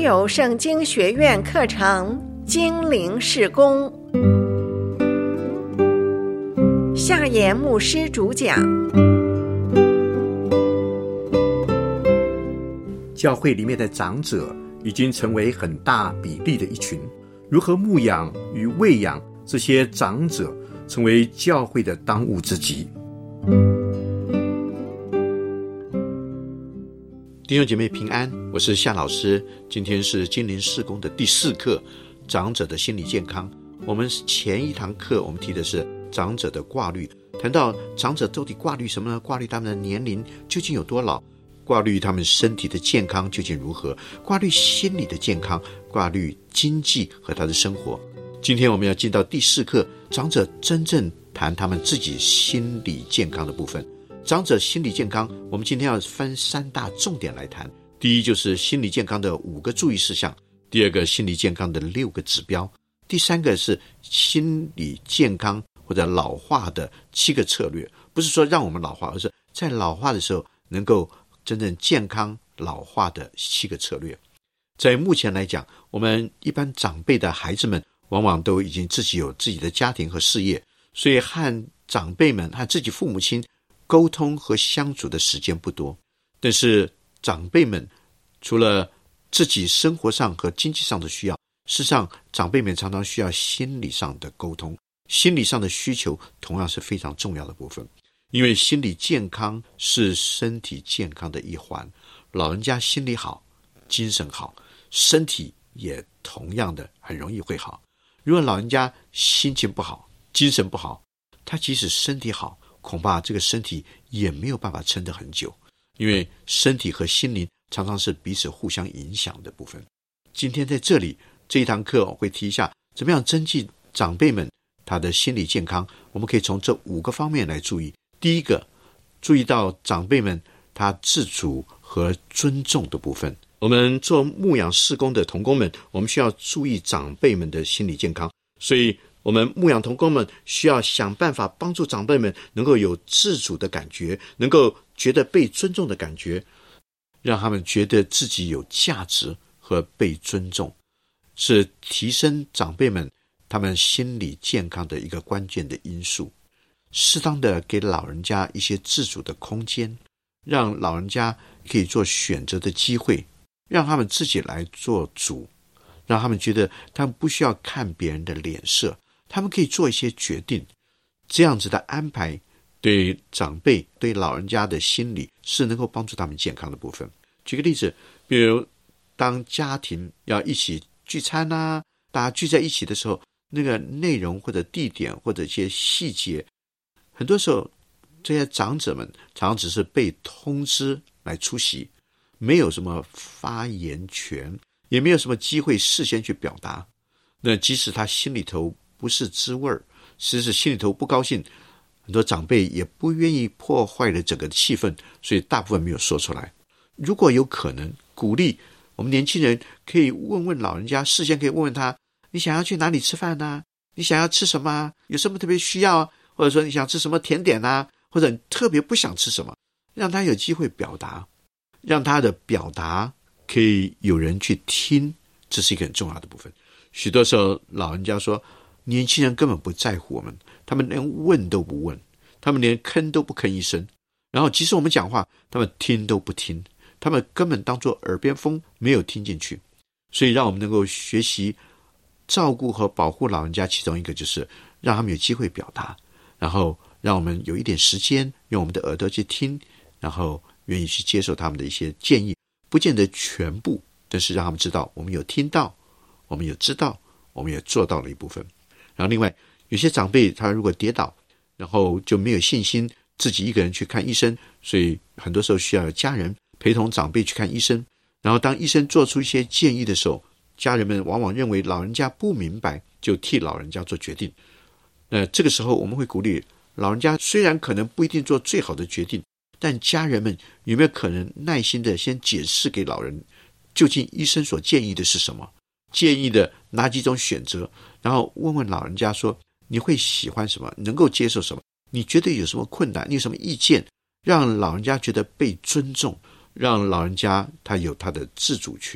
有圣经学院课程精灵事工，夏言牧师主讲。 教会里面的长者已经成为很大比例的一群，如何牧养与喂养这些长者，成为教会的当务之急。弟兄姐妹平安，我是夏老师。今天是精灵事工的第4课，长者的心理健康。我们前一堂课我们提的是长者的挂虑，谈到长者到底挂虑什么呢？挂虑他们的年龄究竟有多老，挂虑他们身体的健康究竟如何，挂虑心理的健康，挂虑经济和他的生活。今天我们要进到第4课，长者真正谈他们自己心理健康的部分。长者心理健康，我们今天要分3大重点来谈。第一就是心理健康的5个注意事项，第二个心理健康的6个指标，第3个是心理健康或者老化的7个策略。不是说让我们老化，而是在老化的时候能够真正健康老化的7个策略。在目前来讲，我们一般长辈的孩子们往往都已经自己有自己的家庭和事业，所以和长辈们和自己父母亲沟通和相处的时间不多。但是长辈们除了自己生活上和经济上的需要，事实上长辈们常常需要心理上的沟通，心理上的需求同样是非常重要的部分。因为心理健康是身体健康的一环，老人家心理好，精神好，身体也同样的很容易会好。如果老人家心情不好，精神不好，他即使身体好，恐怕这个身体也没有办法撑得很久，因为身体和心灵常常是彼此互相影响的部分。今天在这里这一堂课我会提一下怎么样增进长辈们他的心理健康，我们可以从这5个方面来注意。第一个，注意到长辈们他自主和尊重的部分。我们做牧养事工的同工们，我们需要注意长辈们的心理健康，所以我们牧养同工们需要想办法帮助长辈们能够有自主的感觉，能够觉得被尊重的感觉，让他们觉得自己有价值和被尊重，是提升长辈们他们心理健康的一个关键的因素。适当的给老人家一些自主的空间，让老人家可以做选择的机会，让他们自己来做主，让他们觉得他们不需要看别人的脸色，他们可以做一些决定。这样子的安排对长辈对老人家的心理是能够帮助他们健康的部分。举个例子，比如当家庭要一起聚餐啊，大家聚在一起的时候，那个内容或者地点或者一些细节，很多时候这些长者们常常只是被通知来出席，没有什么发言权，也没有什么机会事先去表达。那即使他心里头不是滋味，其实心里头不高兴，很多长辈也不愿意破坏了整个气氛，所以大部分没有说出来。如果有可能，鼓励我们年轻人可以问问老人家，事先可以问问他，你想要去哪里吃饭啊？你想要吃什么啊？有什么特别需要啊？或者说你想吃什么甜点啊？或者你特别不想吃什么，让他有机会表达，让他的表达可以有人去听，这是一个很重要的部分。许多时候老人家说年轻人根本不在乎我们，他们连问都不问，他们连吭都不吭一声，然后即使我们讲话他们听都不听，他们根本当作耳边风，没有听进去。所以让我们能够学习照顾和保护老人家，其中一个就是让他们有机会表达，然后让我们有一点时间用我们的耳朵去听，然后愿意去接受他们的一些建议，不见得全部，但是让他们知道我们有听到，我们有知道，我们也做到了一部分。然后另外有些长辈他如果跌倒，然后就没有信心自己一个人去看医生，所以很多时候需要有家人陪同长辈去看医生。然后当医生做出一些建议的时候，家人们往往认为老人家不明白，就替老人家做决定。那这个时候我们会鼓励老人家，虽然可能不一定做最好的决定，但家人们有没有可能耐心的先解释给老人，究竟医生所建议的是什么，建议的哪几种选择，然后问问老人家说你会喜欢什么，能够接受什么，你觉得有什么困难，你有什么意见，让老人家觉得被尊重，让老人家他有他的自主权，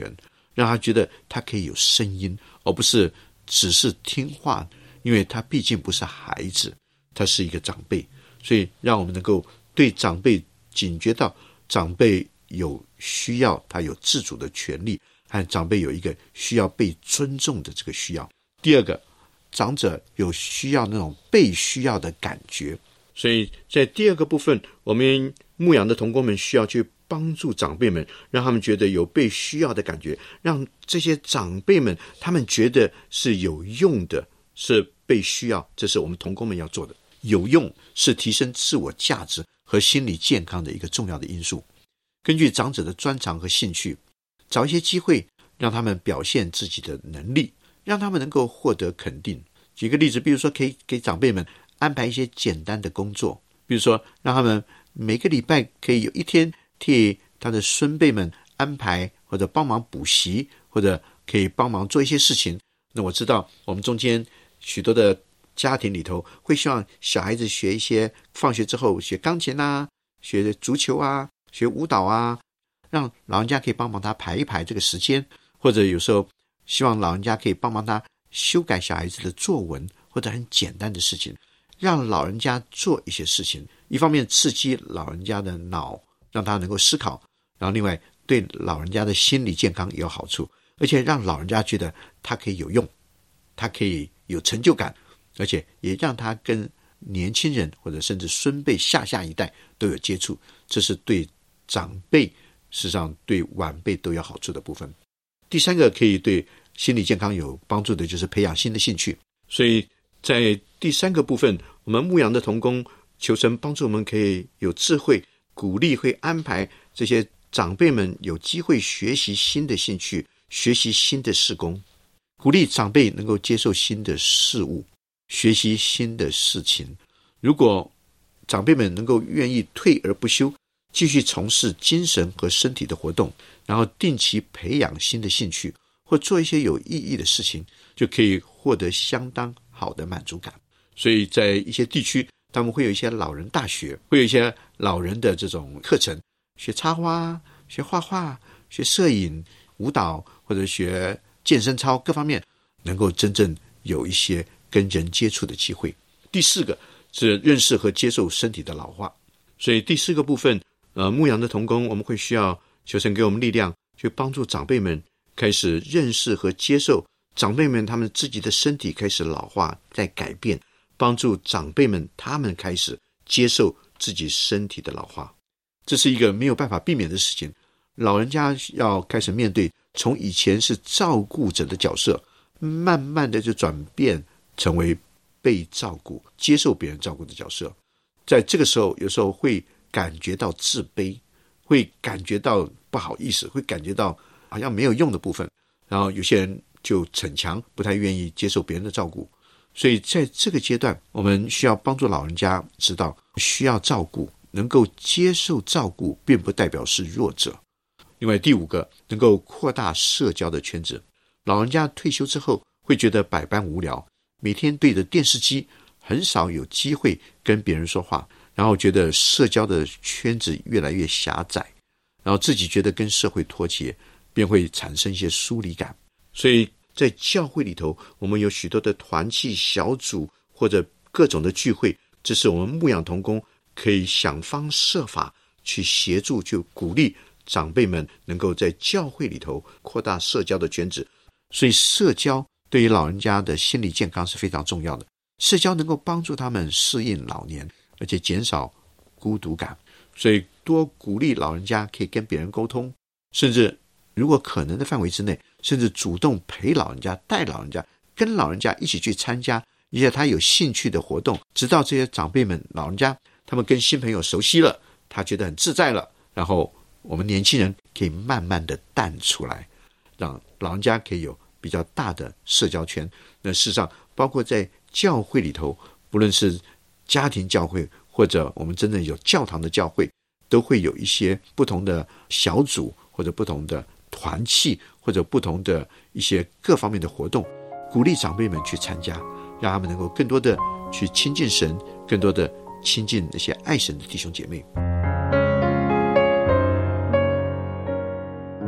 让他觉得他可以有声音，而不是只是听话，因为他毕竟不是孩子，他是一个长辈，所以让我们能够对长辈警觉到长辈有需要，他有自主的权利，和长辈有一个需要被尊重的这个需要。第二个，长者有需要那种被需要的感觉，所以在第二个部分，我们牧养的同工们需要去帮助长辈们，让他们觉得有被需要的感觉，让这些长辈们他们觉得是有用的，是被需要，这是我们同工们要做的。有用是提升自我价值和心理健康的一个重要的因素。根据长者的专长和兴趣，找一些机会让他们表现自己的能力，让他们能够获得肯定。举个例子，比如说可以给长辈们安排一些简单的工作，比如说让他们每个礼拜可以有一天替他的孙辈们安排或者帮忙补习，或者可以帮忙做一些事情。那我知道我们中间许多的家庭里头会希望小孩子学一些，放学之后学钢琴啊，学足球啊，学舞蹈啊，让老人家可以帮忙他排一排这个时间，或者有时候希望老人家可以帮忙他修改小孩子的作文，或者很简单的事情，让老人家做一些事情，一方面刺激老人家的脑，让他能够思考，然后另外对老人家的心理健康也有好处，而且让老人家觉得他可以有用，他可以有成就感，而且也让他跟年轻人或者甚至孙辈下一代都有接触，这是对长辈事实上对晚辈都有好处的部分。第三个可以对心理健康有帮助的就是培养新的兴趣，所以在第三个部分，我们牧养的同工求神帮助我们可以有智慧，鼓励会安排这些长辈们有机会学习新的兴趣，学习新的事工，鼓励长辈能够接受新的事物，学习新的事情。如果长辈们能够愿意退而不休，继续从事精神和身体的活动，然后定期培养新的兴趣，或做一些有意义的事情，就可以获得相当好的满足感。所以在一些地区，他们会有一些老人大学，会有一些老人的这种课程，学插花，学画画，学摄影，舞蹈，或者学健身操，各方面能够真正有一些跟人接触的机会。第四个是认识和接受身体的老化，所以第四个部分牧羊的同工，我们会需要求神给我们力量，去帮助长辈们开始认识和接受长辈们他们自己的身体开始老化在改变，帮助长辈们他们开始接受自己身体的老化。这是一个没有办法避免的事情，老人家要开始面对从以前是照顾者的角色，慢慢的就转变成为被照顾，接受别人照顾的角色。在这个时候有时候会感觉到自卑，会感觉到不好意思，会感觉到好像没有用的部分，然后有些人就逞强，不太愿意接受别人的照顾。所以在这个阶段，我们需要帮助老人家知道需要照顾，能够接受照顾并不代表是弱者。另外第五个，能够扩大社交的圈子。老人家退休之后会觉得百般无聊，每天对着电视机，很少有机会跟别人说话，然后觉得社交的圈子越来越狭窄，然后自己觉得跟社会脱节，便会产生一些疏离感。所以在教会里头，我们有许多的团契小组或者各种的聚会，这是我们牧养同工可以想方设法去协助，去鼓励长辈们能够在教会里头扩大社交的圈子。所以社交对于老人家的心理健康是非常重要的，社交能够帮助他们适应老年，而且减少孤独感。所以多鼓励老人家可以跟别人沟通，甚至如果可能的范围之内，甚至主动陪老人家，带老人家，跟老人家一起去参加一些他有兴趣的活动，直到这些长辈们老人家他们跟新朋友熟悉了，他觉得很自在了，然后我们年轻人可以慢慢的淡出来，让老人家可以有比较大的社交圈。那事实上包括在教会里头，不论是家庭教会或者我们真正有教堂的教会，都会有一些不同的小组或者不同的团契或者不同的一些各方面的活动，鼓励长辈们去参加，让他们能够更多的去亲近神，更多的亲近那些爱神的弟兄姐妹。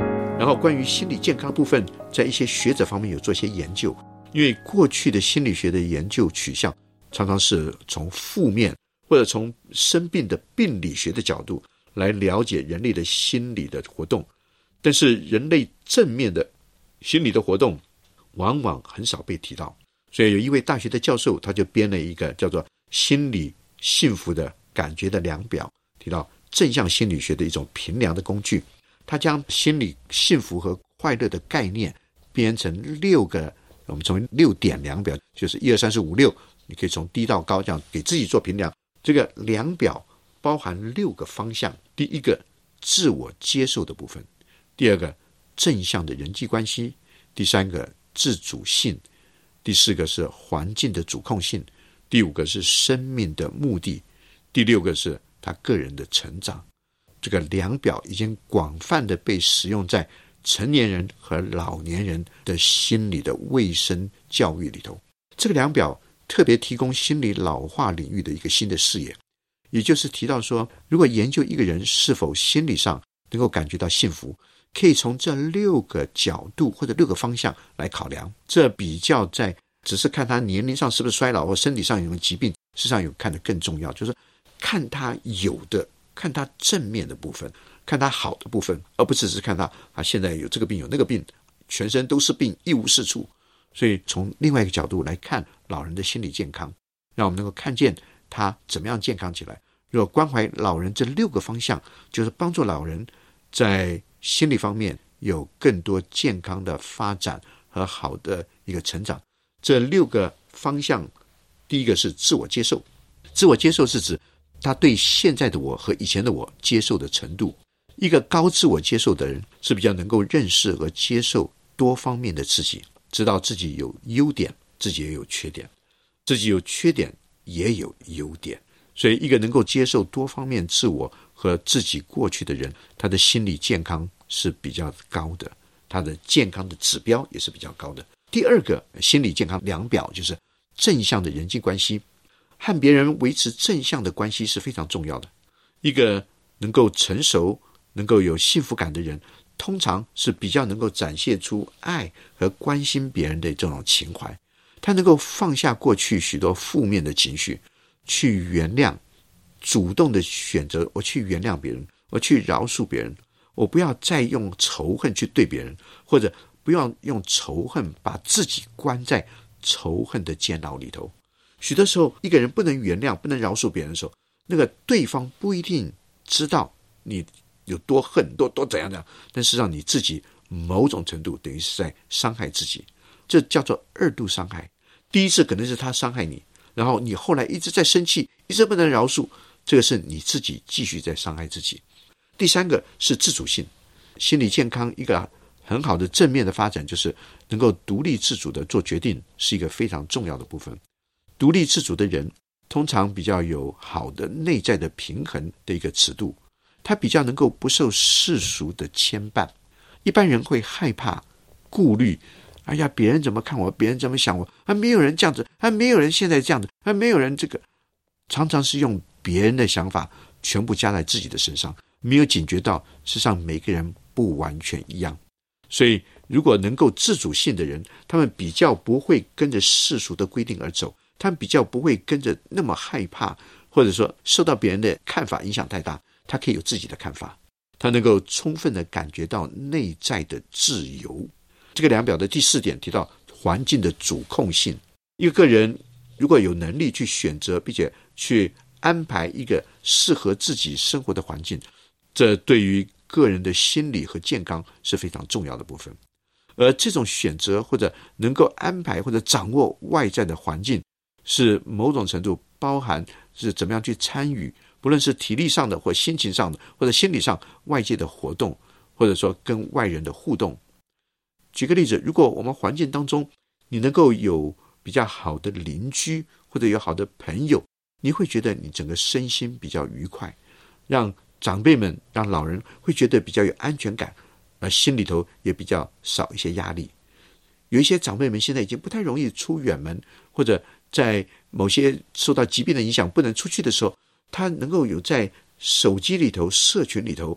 然后关于心理健康部分，在一些学者方面有做一些研究，因为过去的心理学的研究取向常常是从负面或者从生病的病理学的角度来了解人类的心理的活动，但是人类正面的心理的活动往往很少被提到。所以有一位大学的教授，他就编了一个叫做心理幸福的感觉的量表，提到正向心理学的一种评量的工具。他将心理幸福和快乐的概念编成6个，我们从6点量表，就是1、2、3、4、5、6，你可以从低到高这样给自己做评量。这个量表包含6个方向：第一个，自我接受的部分；第二个，正向的人际关系；第三个，自主性；第四个是环境的主控性；第5个是生命的目的；第6个是他个人的成长。这个量表已经广泛的被使用在成年人和老年人的心理的卫生教育里头。这个量表特别提供心理老化领域的一个新的视野，也就是提到说，如果研究一个人是否心理上能够感觉到幸福，可以从这6个角度或者6个方向来考量。这比较在只是看他年龄上是不是衰老或身体上有没有疾病，事实上有看得更重要，就是看他有的，看他正面的部分，看他好的部分，而不只是看他现在有这个病有那个病，全身都是病，一无是处。所以从另外一个角度来看老人的心理健康，让我们能够看见他怎么样健康起来。如果关怀老人这6个方向，就是帮助老人在心理方面有更多健康的发展和好的一个成长。这6个方向，第一个是自我接受。自我接受是指他对现在的我和以前的我接受的程度。一个高自我接受的人是比较能够认识和接受多方面的自己，知道自己有优点，自己也有缺点，自己有缺点也有优点。所以一个能够接受多方面自我和自己过去的人，他的心理健康是比较高的，他的健康的指标也是比较高的。第二个心理健康量表就是正向的人际关系，和别人维持正向的关系是非常重要的。一个能够成熟能够有幸福感的人，通常是比较能够展现出爱和关心别人的这种情怀。他能够放下过去许多负面的情绪，去原谅，主动的选择我去原谅别人，我去饶恕别人，我不要再用仇恨去对别人，或者不要用仇恨把自己关在仇恨的监牢里头。许多时候一个人不能原谅不能饶恕别人的时候，那个对方不一定知道你有多恨多怎样，但事实上你自己某种程度等于是在伤害自己，这叫做2度伤害。第一次可能是他伤害你，然后你后来一直在生气，一直不能饶恕，这个是你自己继续在伤害自己。第三个是自主性。心理健康一个很好的正面的发展，就是能够独立自主的做决定，是一个非常重要的部分。独立自主的人通常比较有好的内在的平衡的一个尺度，他比较能够不受世俗的牵绊。一般人会害怕顾虑，哎呀，别人怎么看我，别人怎么想我，没有人这样子，没有人现在这样子，没有人这个，常常是用别人的想法全部加在自己的身上，没有警觉到事实上每个人不完全一样。所以如果能够自主性的人，他们比较不会跟着世俗的规定而走，他们比较不会跟着那么害怕，或者说受到别人的看法影响太大，他可以有自己的看法，他能够充分的感觉到内在的自由。这个量表的第4点提到环境的主控性。一个人如果有能力去选择并且去安排一个适合自己生活的环境，这对于个人的心理和健康是非常重要的部分。而这种选择或者能够安排或者掌握外在的环境，是某种程度包含是怎么样去参与，不论是体力上的或心情上的或者心理上外界的活动，或者说跟外人的互动。举个例子，如果我们环境当中你能够有比较好的邻居或者有好的朋友，你会觉得你整个身心比较愉快，让长辈们让老人会觉得比较有安全感，而心里头也比较少一些压力。有一些长辈们现在已经不太容易出远门，或者在某些受到疾病的影响不能出去的时候，他能够有在手机里头社群里头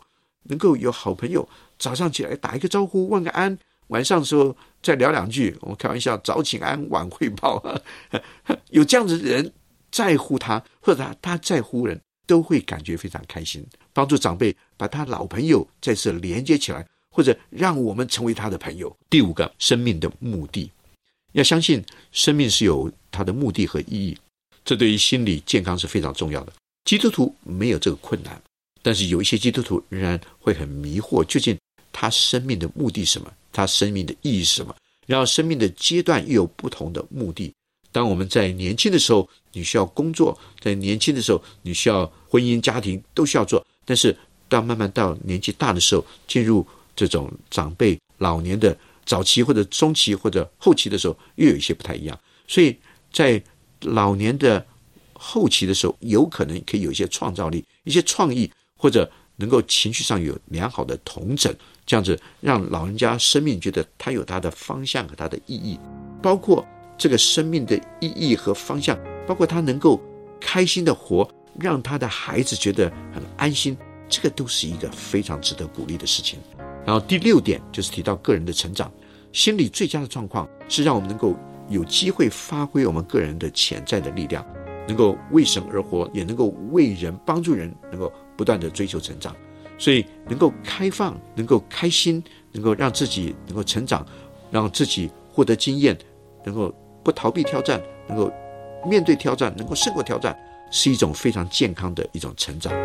能够有好朋友早上起来打一个招呼问个安，晚上的时候再聊两句，我们开玩笑早请安晚汇报，有这样子的人在乎他，或者他在乎人，都会感觉非常开心，帮助长辈把他老朋友再次连接起来，或者让我们成为他的朋友。第五个，生命的目的，要相信生命是有它的目的和意义，这对于心理健康是非常重要的。基督徒没有这个困难，但是有一些基督徒仍然会很迷惑，究竟他生命的目的是什么，他生命的意义是什么，然后生命的阶段又有不同的目的。当我们在年轻的时候你需要工作，在年轻的时候你需要婚姻家庭都需要做，但是慢慢到年纪大的时候，进入这种长辈老年的早期或者中期或者后期的时候，又有一些不太一样。所以在老年的后期的时候，有可能可以有一些创造力，一些创意，或者能够情绪上有良好的统整，这样子让老人家生命觉得他有他的方向和他的意义，包括这个生命的意义和方向，包括他能够开心的活，让他的孩子觉得很安心，这个都是一个非常值得鼓励的事情。然后第六点就是提到个人的成长，心理最佳的状况是让我们能够有机会发挥我们个人的潜在的力量，能够为神而活，也能够为人帮助人，能够不断的追求成长。所以能够开放，能够开心，能够让自己能够成长，让自己获得经验，能够不逃避挑战，能够面对挑战，能够胜过挑战，是一种非常健康的一种成长。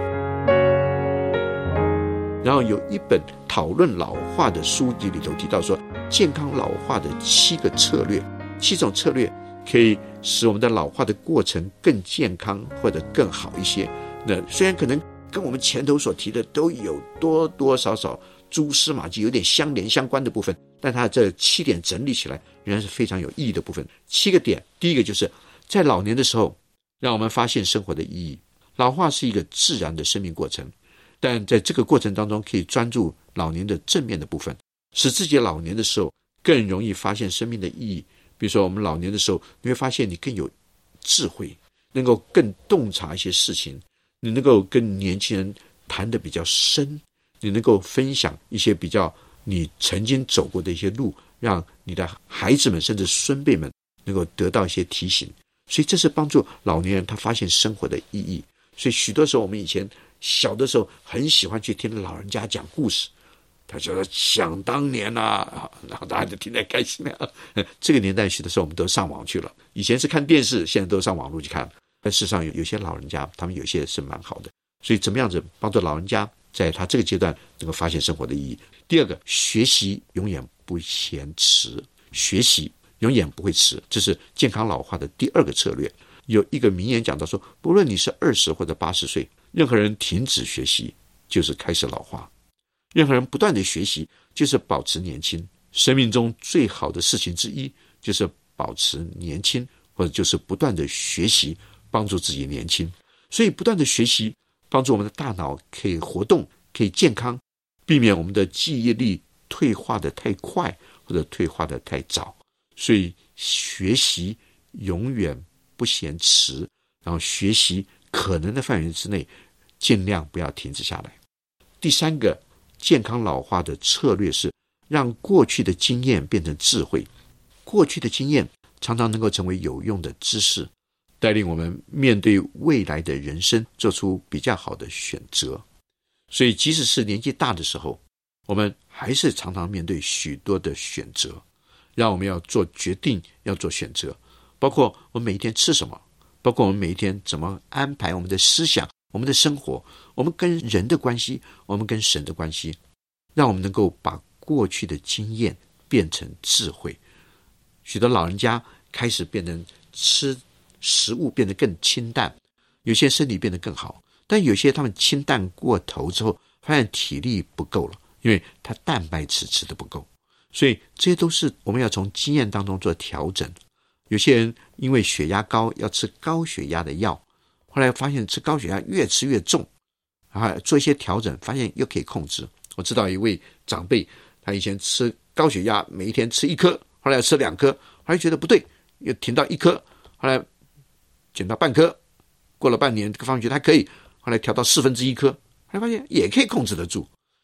然后有一本讨论老化的书籍里头提到说，健康老化的7个策略，7种策略可以使我们的老化的过程更健康或者更好一些。那虽然可能跟我们前头所提的都有多多少少蛛丝马迹，有点相连相关的部分，但它这7点整理起来仍然是非常有意义的部分。7个点，第一个就是在老年的时候让我们发现生活的意义。老化是一个自然的生命过程，但在这个过程当中可以专注老年的正面的部分，使自己老年的时候更容易发现生命的意义。比如说我们老年的时候，你会发现你更有智慧，能够更洞察一些事情，你能够跟年轻人谈得比较深，你能够分享一些比较你曾经走过的一些路，让你的孩子们甚至孙辈们能够得到一些提醒。所以这是帮助老年人他发现生活的意义。所以许多时候我们以前小的时候很喜欢去听老人家讲故事，他就说想当年啊，然后大家就听得开心了。这个年代许的时候我们都上网去了，以前是看电视，现在都上网络去看。但事实上有些老人家他们有些是蛮好的，所以怎么样子帮助老人家在他这个阶段能够发现生活的意义。第二个，学习永远不嫌迟，学习永远不会迟，这是健康老化的第2个策略。有一个名言讲到说，不论你是20或者80岁，任何人停止学习就是开始老化，任何人不断的学习就是保持年轻。生命中最好的事情之一就是保持年轻，或者就是不断的学习，帮助自己年轻。所以不断的学习帮助我们的大脑可以活动，可以健康，避免我们的记忆力退化的太快或者退化的太早。所以学习永远不嫌迟，然后学习可能的范围之内尽量不要停止下来。第3个健康老化的策略是让过去的经验变成智慧。过去的经验常常能够成为有用的知识，带领我们面对未来的人生做出比较好的选择。所以即使是年纪大的时候，我们还是常常面对许多的选择，让我们要做决定，要做选择，包括我们每一天吃什么，包括我们每一天怎么安排我们的思想，我们的生活，我们跟人的关系，我们跟神的关系，让我们能够把过去的经验变成智慧。许多老人家开始变成吃食物变得更清淡，有些身体变得更好，但有些他们清淡过头之后发现体力不够了，因为他蛋白质吃得不够。所以这些都是我们要从经验当中做调整。有些人因为血压高要吃高血压的药，后来发现吃高血压越吃越重，做一些调整发现又可以控制。我知道一位长辈，他以前吃高血压每一天吃1颗，后来要吃2颗，后来觉得不对，又停到1颗，后来减到半颗，过了半年这个方面觉得还可以，后来调到1/4颗，后来发现也可以控制得住。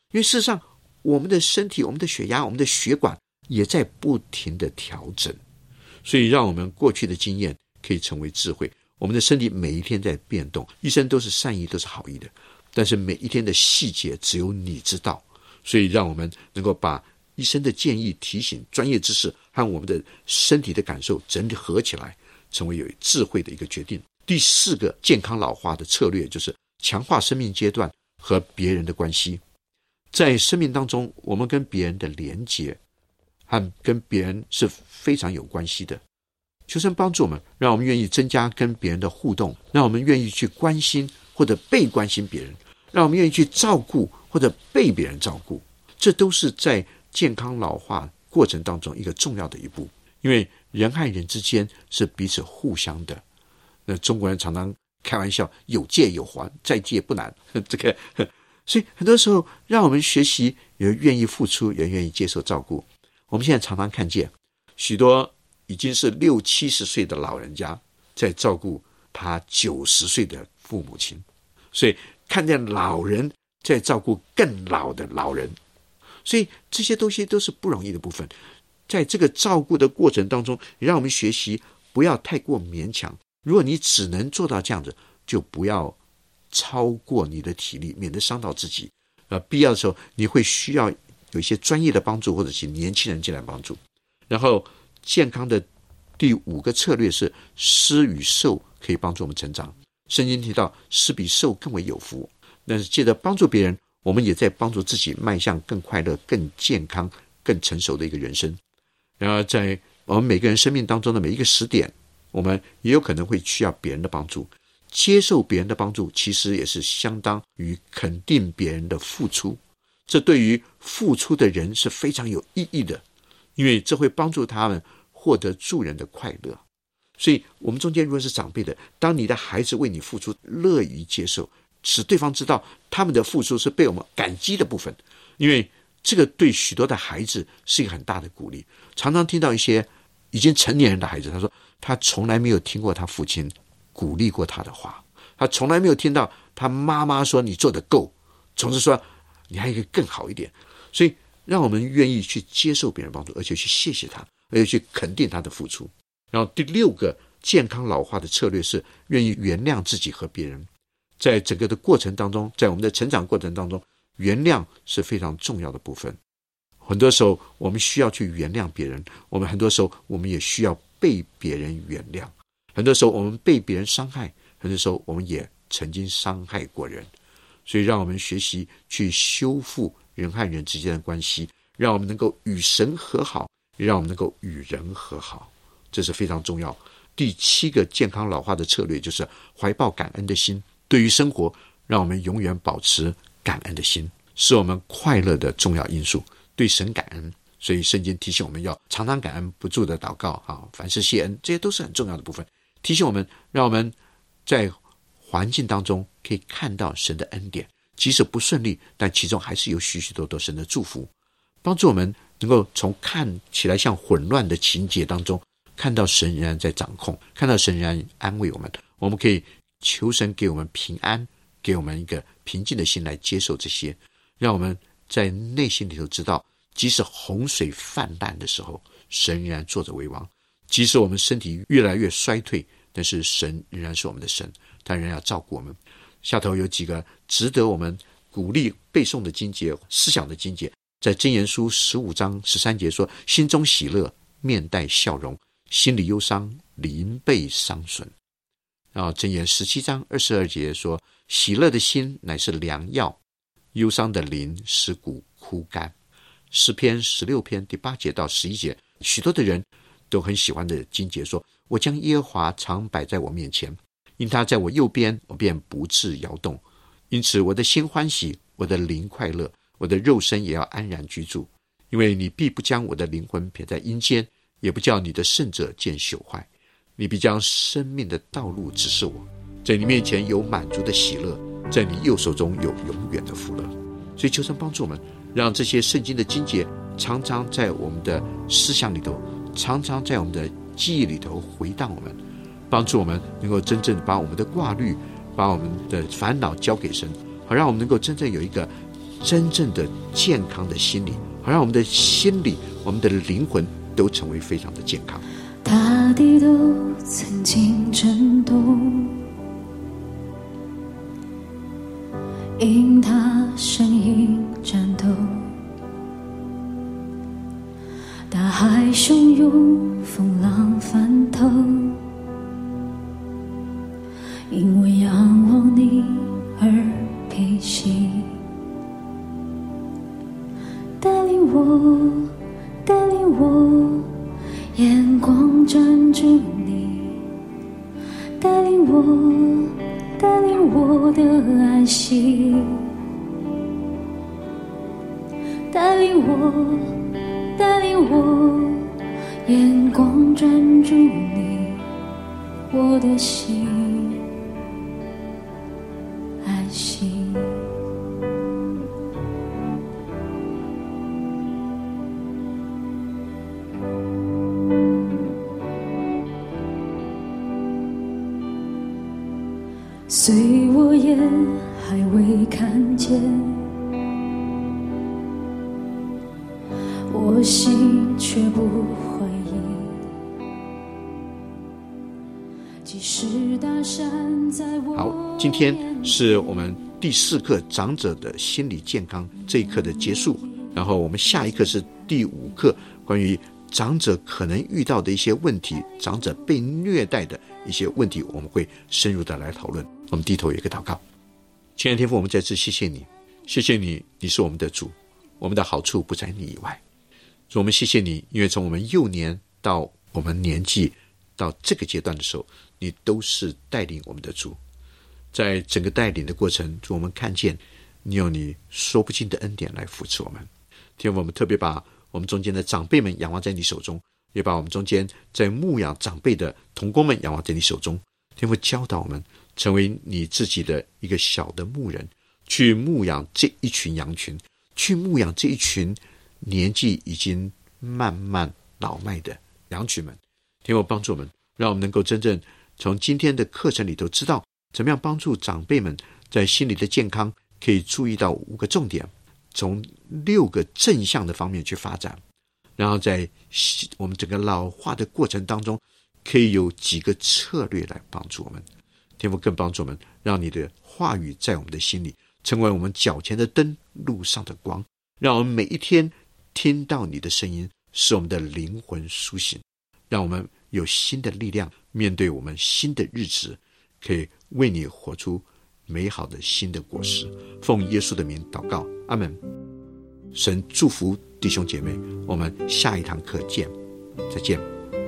因为事实上我们的身体、我们的血压、我们的血管也在不停的调整，所以让我们过去的经验可以成为智慧。我们的身体每一天在变动，医生都是善意，都是好意的，但是每一天的细节只有你知道，所以让我们能够把医生的建议、提醒、专业知识和我们的身体的感受整理合起来，成为有智慧的一个决定。第四个健康老化的策略就是强化生命阶段和别人的关系。在生命当中，我们跟别人的连结和跟别人是非常有关系的。求神帮助我们，让我们愿意增加跟别人的互动，让我们愿意去关心或者被关心别人，让我们愿意去照顾或者被别人照顾，这都是在健康老化过程当中一个重要的一步。因为人和人之间是彼此互相的，那中国人常常开玩笑，有借有还，再借不难，所以很多时候让我们学习，有人愿意付出，有人愿意接受照顾。我们现在常常看见许多已经是60、70岁的老人家在照顾他90岁的父母亲，所以看见老人在照顾更老的老人，所以这些东西都是不容易的部分。在这个照顾的过程当中，让我们学习不要太过勉强，如果你只能做到这样子，就不要超过你的体力，免得伤到自己。必要的时候你会需要有一些专业的帮助，或者是年轻人进来帮助。然后健康的第5个策略是施与受可以帮助我们成长。圣经提到施比受更为有福，但是借着帮助别人，我们也在帮助自己迈向更快乐、更健康、更成熟的一个人生。然而在我们每个人生命当中的每一个时点，我们也有可能会需要别人的帮助。接受别人的帮助其实也是相当于肯定别人的付出，这对于付出的人是非常有意义的，因为这会帮助他们获得助人的快乐。所以我们中间如果是长辈的，当你的孩子为你付出，乐于接受，使对方知道他们的付出是被我们感激的部分，因为这个对许多的孩子是一个很大的鼓励。常常听到一些已经成年人的孩子，他说他从来没有听过他父亲鼓励过他的话，他从来没有听到他妈妈说你做得够，总是说你还可以更好一点。所以让我们愿意去接受别人帮助，而且去谢谢他，而且去肯定他的付出。然后第6个健康老化的策略是愿意原谅自己和别人。在整个的过程当中，在我们的成长过程当中，原谅是非常重要的部分。很多时候我们需要去原谅别人，很多时候我们也需要被别人原谅。很多时候我们被别人伤害，很多时候我们也曾经伤害过人。所以让我们学习去修复人和人之间的关系，让我们能够与神和好，也让我们能够与人和好，这是非常重要。第7个健康老化的策略就是怀抱感恩的心。对于生活，让我们永远保持感恩的心，是我们快乐的重要因素。对神感恩，所以圣经提醒我们要常常感恩，不住的祷告，凡事谢恩，这些都是很重要的部分。提醒我们，让我们在环境当中可以看到神的恩典，即使不顺利，但其中还是有许许多多神的祝福，帮助我们能够从看起来像混乱的情节当中，看到神仍然在掌控，看到神仍然安慰我们。我们可以求神给我们平安，给我们一个平静的心来接受这些，让我们在内心里头知道，即使洪水泛滥的时候，神仍然坐着为王。即使我们身体越来越衰退，但是神仍然是我们的神，他仍然要照顾我们。下头有几个值得我们鼓励背诵的经节，思想的经节。在箴言书15章13节说，心中喜乐，面带笑容，心里忧伤，灵被伤损。然后箴言17章22节说，喜乐的心乃是良药，忧伤的灵使骨枯干。诗篇16篇第8节到11节，许多的人都很喜欢的经节说，我将耶和华常摆在我面前，因他在我右边，我便不致摇动。因此我的心欢喜，我的灵快乐，我的肉身也要安然居住。因为你必不将我的灵魂撇在阴间，也不叫你的圣者见朽坏。你必将生命的道路指示我，在你面前有满足的喜乐，在你右手中有永远的福乐。所以求神帮助我们，让这些圣经的经节常常在我们的思想里头，常常在我们的记忆里头回荡我们，帮助我们能够真正把我们的挂虑，把我们的烦恼交给神，好让我们能够真正有一个真正的健康的心理，好让我们的心理、我们的灵魂都成为非常的健康。 大地都曾经震动，因他声音颤抖，大海汹涌，风浪翻腾，因为仰望你而平息。带领我，眼光专注你，带领我的安息，带领我，眼光专注你，我的心安息。虽我眼还未看见，我心却不怀疑。即使大山在我好，今天是我们第4课长者的心理健康这一课的结束，然后我们下一课是第5课，关于长者可能遇到的一些问题，长者被虐待的一些问题，我们会深入的来讨论。我们低头有一个祷告。亲爱的天父，我们再次谢谢你，谢谢你，你是我们的主，我们的好处不在你以外。主，我们谢谢你，因为从我们幼年到我们年纪到这个阶段的时候，你都是带领我们的主。在整个带领的过程，主，我们看见你有你说不尽的恩典来扶持我们。天父，我们特别把我们中间的长辈们仰望在你手中，也把我们中间在牧养长辈的同工们仰望在你手中。天父，教导我们成为你自己的一个小的牧人，去牧养这一群羊群，去牧养这一群年纪已经慢慢老迈的羊群们。天父，帮助我们，让我们能够真正从今天的课程里头知道怎么样帮助长辈们在心理的健康，可以注意到5个重点，从6个正向的方面去发展，然后在我们整个老化的过程当中，可以有几个策略来帮助我们。天父，更帮助我们，让你的话语在我们的心里成为我们脚前的灯，路上的光，让我们每一天听到你的声音，使我们的灵魂苏醒，让我们有新的力量面对我们新的日子，可以为你活出美好的新的果实。奉耶稣的名祷告，阿们。神祝福弟兄姐妹，我们下一堂课见，再见。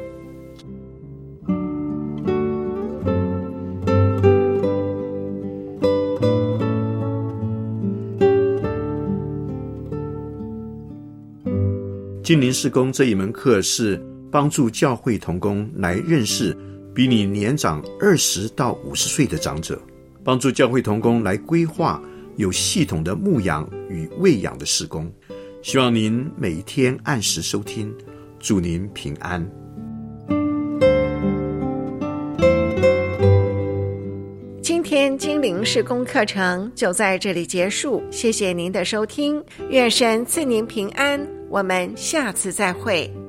精灵事工这一门课是帮助教会同工来认识比你年长20到50岁的长者，帮助教会同工来规划有系统的牧养与喂养的事工。希望您每一天按时收听，祝您平安。 今天精灵事工课程就在这里结束，谢谢您的收听，愿神赐您平安，我们下次再会。